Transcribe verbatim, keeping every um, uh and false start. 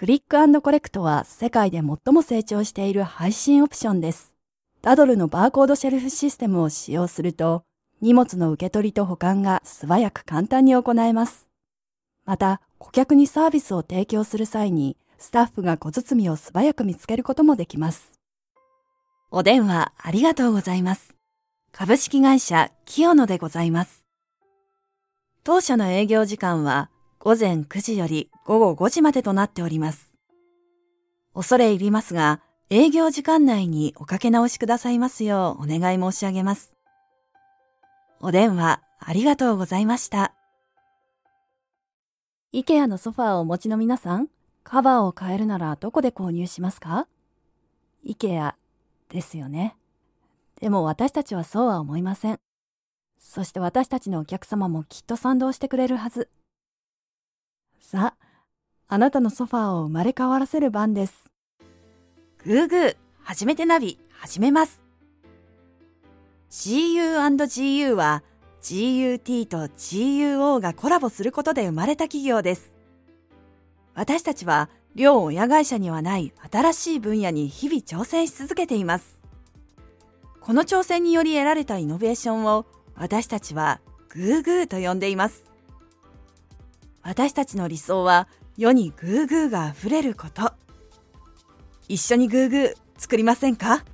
クリック&コレクトは世界で最も成長している配信オプションです。ダドルのバーコードシェルフシステムを使用すると、荷物の受け取りと保管が素早く簡単に行えます。また、顧客にサービスを提供する際に、スタッフが小包を素早く見つけることもできます。お電話ありがとうございます。株式会社キヨノでございます。当社の営業時間は午前くじより午後ごじまでとなっております。恐れ入りますが、営業時間内におかけ直しくださいますようお願い申し上げます。お電話ありがとうございました。IKEA のソファーをお持ちの皆さん、カバーを変えるならどこで購入しますか？ IKEA ですよね。でも私たちはそうは思いません。そして私たちのお客様もきっと賛同してくれるはず。さあ、あなたのソファーを生まれ変わらせる番です。グーグー、初めてナビ、始めます。ジーユーアンドジーユー は ジーユーティー と ジーユーオー がコラボすることで生まれた企業です。私たちは両親会社にはない新しい分野に日々挑戦し続けています。この挑戦により得られたイノベーションを私たちはグーグーと呼んでいます。私たちの理想は世にグーグーがあふれること。一緒にグーグー作りませんか？